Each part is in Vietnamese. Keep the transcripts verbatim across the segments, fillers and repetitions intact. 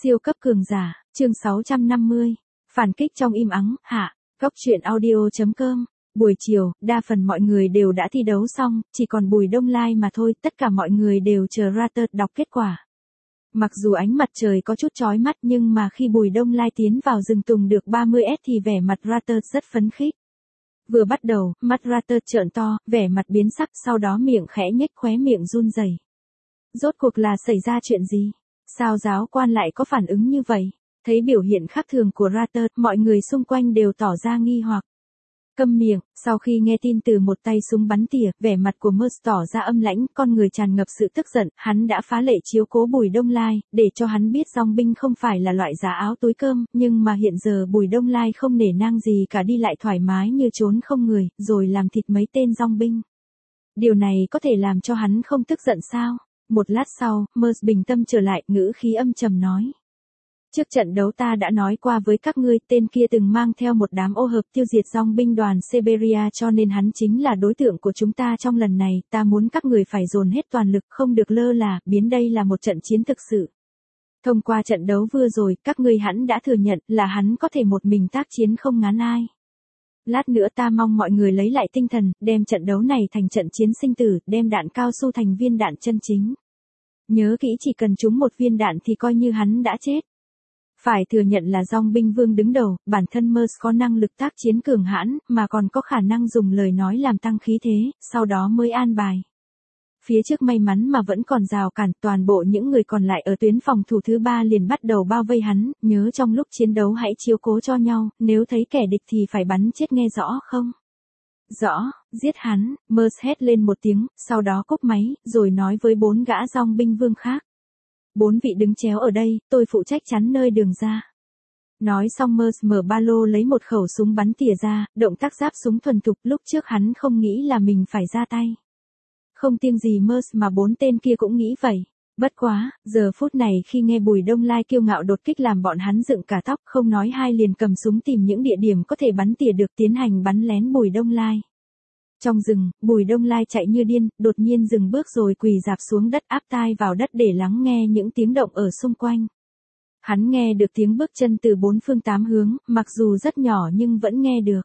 Siêu cấp cường giả, chương sáu trăm năm mươi. Phản kích trong im ắng, hạ. Góc truyện audio chấm com. Buổi chiều, đa phần mọi người đều đã thi đấu xong, chỉ còn Bùi Đông Lai mà thôi, tất cả mọi người đều chờ Ratert đọc kết quả. Mặc dù ánh mặt trời có chút chói mắt nhưng mà khi Bùi Đông Lai tiến vào rừng tùng được ba mươi S thì vẻ mặt Ratert rất phấn khích. Vừa bắt đầu, mắt Ratert trợn to, vẻ mặt biến sắc, sau đó miệng khẽ nhếch, khóe miệng run rẩy. Rốt cuộc là xảy ra chuyện gì? Sao giáo quan lại có phản ứng như vậy? Thấy biểu hiện khác thường của Ratert, mọi người xung quanh đều tỏ ra nghi hoặc. Câm miệng, sau khi nghe tin từ một tay súng bắn tỉa, vẻ mặt của Merce tỏ ra âm lãnh, con người tràn ngập sự tức giận, hắn đã phá lệ chiếu cố Bùi Đông Lai, để cho hắn biết dòng binh không phải là loại giá áo túi cơm, nhưng mà hiện giờ Bùi Đông Lai không nể nang gì cả, đi lại thoải mái như trốn không người, rồi làm thịt mấy tên dòng binh. Điều này có thể làm cho hắn không tức giận sao? Một lát sau, Merce bình tâm trở lại, ngữ khí âm trầm nói. Trước trận đấu ta đã nói qua với các ngươi, tên kia từng mang theo một đám ô hợp tiêu diệt dòng binh đoàn Siberia, cho nên hắn chính là đối tượng của chúng ta trong lần này, ta muốn các người phải dồn hết toàn lực, không được lơ là, biến đây là một trận chiến thực sự. Thông qua trận đấu vừa rồi, các ngươi hẳn đã thừa nhận là hắn có thể một mình tác chiến không ngán ai. Lát nữa ta mong mọi người lấy lại tinh thần, đem trận đấu này thành trận chiến sinh tử, đem đạn cao su thành viên đạn chân chính. Nhớ kỹ, chỉ cần trúng một viên đạn thì coi như hắn đã chết. Phải thừa nhận là dòng binh vương đứng đầu, bản thân Merce có năng lực tác chiến cường hãn, mà còn có khả năng dùng lời nói làm tăng khí thế, sau đó mới an bài. Phía trước may mắn mà vẫn còn rào cản, toàn bộ những người còn lại ở tuyến phòng thủ thứ ba liền bắt đầu bao vây hắn, nhớ trong lúc chiến đấu hãy chiếu cố cho nhau, nếu thấy kẻ địch thì phải bắn chết, nghe rõ không? Rõ, giết hắn, Merce hét lên một tiếng, sau đó cúp máy, rồi nói với bốn gã dòng binh vương khác. Bốn vị đứng chéo ở đây, tôi phụ trách chắn nơi đường ra. Nói xong Merce mở ba lô lấy một khẩu súng bắn tỉa ra, động tác giáp súng thuần thục, lúc trước hắn không nghĩ là mình phải ra tay. Không riêng gì Merce mà bốn tên kia cũng nghĩ vậy. Bất quá, giờ phút này khi nghe Bùi Đông Lai kiêu ngạo đột kích làm bọn hắn dựng cả tóc, không nói hai liền cầm súng tìm những địa điểm có thể bắn tỉa được, tiến hành bắn lén Bùi Đông Lai. Trong rừng, Bùi Đông Lai chạy như điên, đột nhiên dừng bước rồi quỳ rạp xuống đất, áp tai vào đất để lắng nghe những tiếng động ở xung quanh. Hắn nghe được tiếng bước chân từ bốn phương tám hướng, mặc dù rất nhỏ nhưng vẫn nghe được.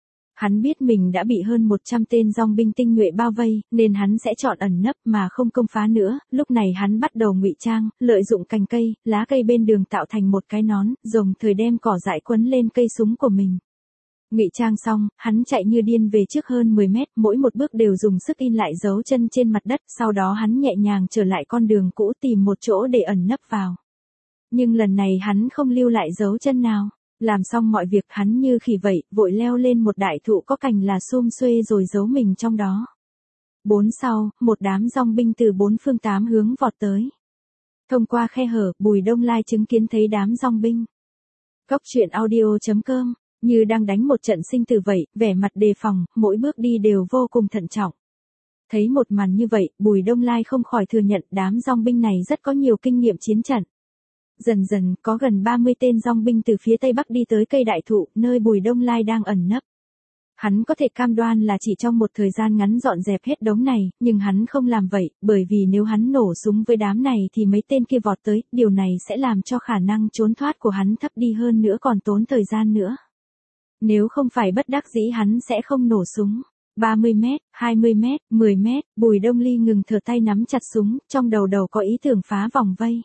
Hắn biết mình đã bị hơn một trăm tên dòng binh tinh nhuệ bao vây, nên hắn sẽ chọn ẩn nấp mà không công phá nữa. Lúc này hắn bắt đầu ngụy trang, lợi dụng cành cây, lá cây bên đường tạo thành một cái nón, đồng thời đem cỏ dại quấn lên cây súng của mình. Ngụy trang xong, hắn chạy như điên về trước hơn mười mét, mỗi một bước đều dùng sức in lại dấu chân trên mặt đất, sau đó hắn nhẹ nhàng trở lại con đường cũ, tìm một chỗ để ẩn nấp vào. Nhưng lần này hắn không lưu lại dấu chân nào. Làm xong mọi việc, hắn như khỉ vậy, vội leo lên một đại thụ có cành là sum xuê rồi giấu mình trong đó. Bốn sau, một đám dòng binh từ bốn phương tám hướng vọt tới. Thông qua khe hở, Bùi Đông Lai chứng kiến thấy đám dòng binh. Góc truyện audio chấm com. Như đang đánh một trận sinh tử vậy, vẻ mặt đề phòng, mỗi bước đi đều vô cùng thận trọng. Thấy một màn như vậy, Bùi Đông Lai không khỏi thừa nhận đám dòng binh này rất có nhiều kinh nghiệm chiến trận. Dần dần, có gần ba mươi tên dòng binh từ phía tây bắc đi tới cây đại thụ, nơi Bùi Đông Lai đang ẩn nấp. Hắn có thể cam đoan là chỉ trong một thời gian ngắn dọn dẹp hết đống này, nhưng hắn không làm vậy, bởi vì nếu hắn nổ súng với đám này thì mấy tên kia vọt tới, điều này sẽ làm cho khả năng trốn thoát của hắn thấp đi hơn nữa, còn tốn thời gian nữa. Nếu không phải bất đắc dĩ hắn sẽ không nổ súng. ba mươi mét, hai mươi mét, mười mét, Bùi Đông Ly ngừng thở, tay nắm chặt súng, trong đầu đầu có ý tưởng phá vòng vây.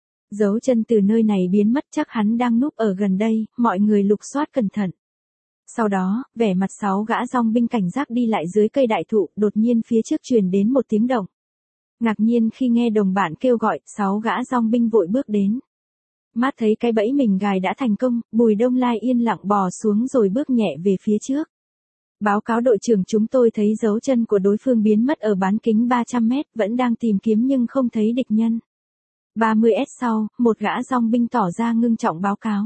Dấu chân từ nơi này biến mất, chắc hắn đang núp ở gần đây, mọi người lục soát cẩn thận. Sau đó, vẻ mặt sáu gã dòng binh cảnh giác đi lại dưới cây đại thụ, đột nhiên phía trước truyền đến một tiếng động. Ngạc nhiên khi nghe đồng bạn kêu gọi, sáu gã dòng binh vội bước đến. Mắt thấy cái bẫy mình gài đã thành công, Bùi Đông Lai yên lặng bò xuống rồi bước nhẹ về phía trước. Báo cáo đội trưởng, chúng tôi thấy dấu chân của đối phương biến mất ở bán kính ba trăm mét, vẫn đang tìm kiếm nhưng không thấy địch nhân. ba mươi S sau, một gã dòng binh tỏ ra ngưng trọng báo cáo.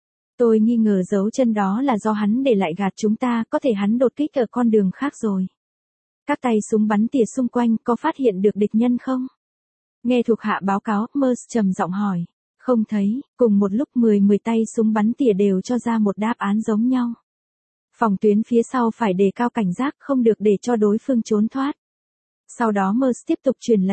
Tôi nghi ngờ dấu chân đó là do hắn để lại gạt chúng ta, có thể hắn đột kích ở con đường khác rồi. Các tay súng bắn tỉa xung quanh có phát hiện được địch nhân không? Nghe thuộc hạ báo cáo, Merce trầm giọng hỏi. Không thấy, cùng một lúc mười mười tay súng bắn tỉa đều cho ra một đáp án giống nhau. Phòng tuyến phía sau phải đề cao cảnh giác, không được để cho đối phương trốn thoát. Sau đó Merce tiếp tục truyền lệnh,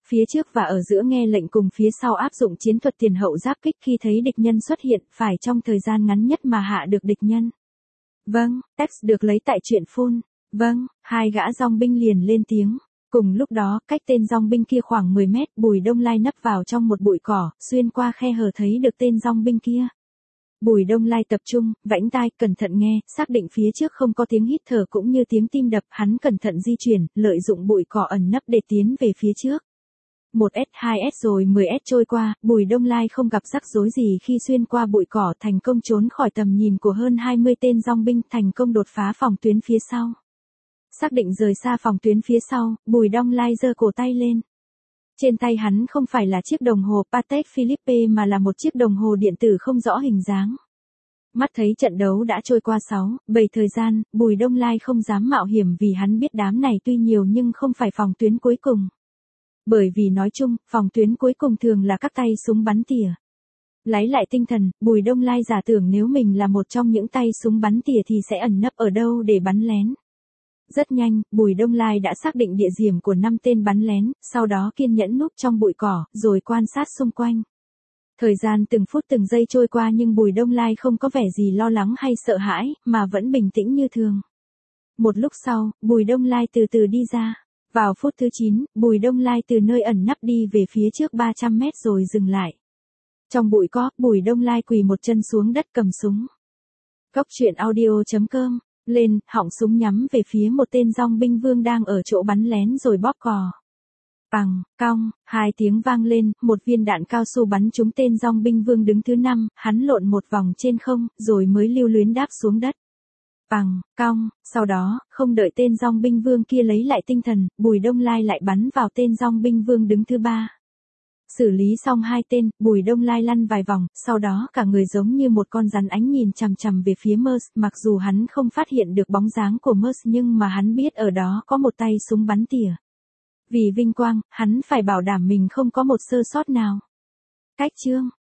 Phía trước và ở giữa nghe lệnh cùng phía sau áp dụng chiến thuật tiền hậu giáp kích khi thấy địch nhân xuất hiện, phải trong thời gian ngắn nhất mà hạ được địch nhân. Vâng, text được lấy tại truyện full. Vâng, hai gã dòng binh liền lên tiếng. Cùng lúc đó, cách tên dòng binh kia khoảng mười mét, Bùi Đông Lai nấp vào trong một bụi cỏ, xuyên qua khe hở thấy được tên dòng binh kia. Bùi Đông Lai tập trung, vãnh tai, cẩn thận nghe, xác định phía trước không có tiếng hít thở cũng như tiếng tim đập, hắn cẩn thận di chuyển, lợi dụng bụi cỏ ẩn nấp để tiến về phía trước. một S hai S rồi mười S trôi qua, Bùi Đông Lai không gặp rắc rối gì khi xuyên qua bụi cỏ, thành công trốn khỏi tầm nhìn của hơn hai mươi tên dòng binh, thành công đột phá phòng tuyến phía sau. Xác định rời xa phòng tuyến phía sau, Bùi Đông Lai giơ cổ tay lên. Trên tay hắn không phải là chiếc đồng hồ Patek Philippe mà là một chiếc đồng hồ điện tử không rõ hình dáng. Mắt thấy trận đấu đã trôi qua sáu, bảy thời gian, Bùi Đông Lai không dám mạo hiểm vì hắn biết đám này tuy nhiều nhưng không phải phòng tuyến cuối cùng. Bởi vì nói chung, phòng tuyến cuối cùng thường là các tay súng bắn tỉa. Lấy lại tinh thần, Bùi Đông Lai giả tưởng nếu mình là một trong những tay súng bắn tỉa thì sẽ ẩn nấp ở đâu để bắn lén. Rất nhanh, Bùi Đông Lai đã xác định địa điểm của năm tên bắn lén, sau đó kiên nhẫn núp trong bụi cỏ, rồi quan sát xung quanh. Thời gian từng phút từng giây trôi qua nhưng Bùi Đông Lai không có vẻ gì lo lắng hay sợ hãi, mà vẫn bình tĩnh như thường. Một lúc sau, Bùi Đông Lai từ từ đi ra. Vào phút thứ chín, Bùi Đông Lai từ nơi ẩn nấp đi về phía trước ba trăm mét rồi dừng lại. Trong bụi cỏ, Bùi Đông Lai quỳ một chân xuống đất cầm súng. Cốc truyện audio chấm com lên, họng súng nhắm về phía một tên dòng binh vương đang ở chỗ bắn lén rồi bóp cò. Bằng, cong, hai tiếng vang lên, một viên đạn cao su bắn trúng tên dòng binh vương đứng thứ năm, hắn lộn một vòng trên không, rồi mới lưu luyến đáp xuống đất. Bằng, cong, sau đó, không đợi tên dòng binh vương kia lấy lại tinh thần, Bùi Đông Lai lại bắn vào tên dòng binh vương đứng thứ ba. Xử lý xong hai tên, Bùi Đông Lai lăn vài vòng, sau đó cả người giống như một con rắn ánh nhìn chằm chằm về phía Merce, mặc dù hắn không phát hiện được bóng dáng của Merce nhưng mà hắn biết ở đó có một tay súng bắn tỉa. Vì vinh quang, hắn phải bảo đảm mình không có một sơ sót nào. Cách chương